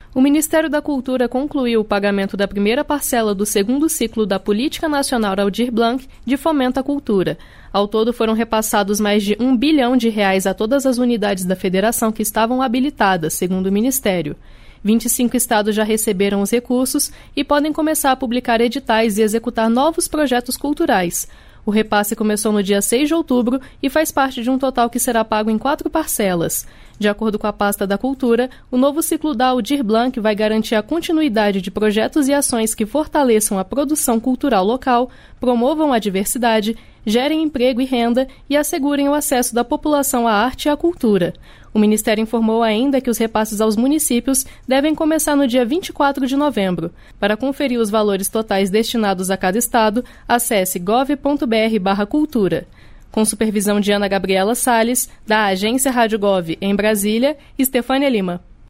O Ministério da Cultura concluiu o pagamento da primeira parcela do segundo ciclo da Política Nacional Aldir Blanc de Fomento à Cultura. Ao todo, foram repassados mais de R$1 bilhão a todas as unidades da federação que estavam habilitadas, segundo o Ministério. 25 estados já receberam os recursos e podem começar a publicar editais e executar novos projetos culturais. O repasse começou no dia 6 de outubro e faz parte de um total que será pago em 4 parcelas. De acordo com a pasta da Cultura, o novo ciclo da Aldir Blanc vai garantir a continuidade de projetos e ações que fortaleçam a produção cultural local, promovam a diversidade, gerem emprego e renda e assegurem o acesso da população à arte e à cultura. O Ministério informou ainda que os repasses aos municípios devem começar no dia 24 de novembro. Para conferir os valores totais destinados a cada estado, acesse gov.br/cultura. Com supervisão de Ana Gabriela Salles, da Agência Rádio Gov em Brasília, Estefânia Lima.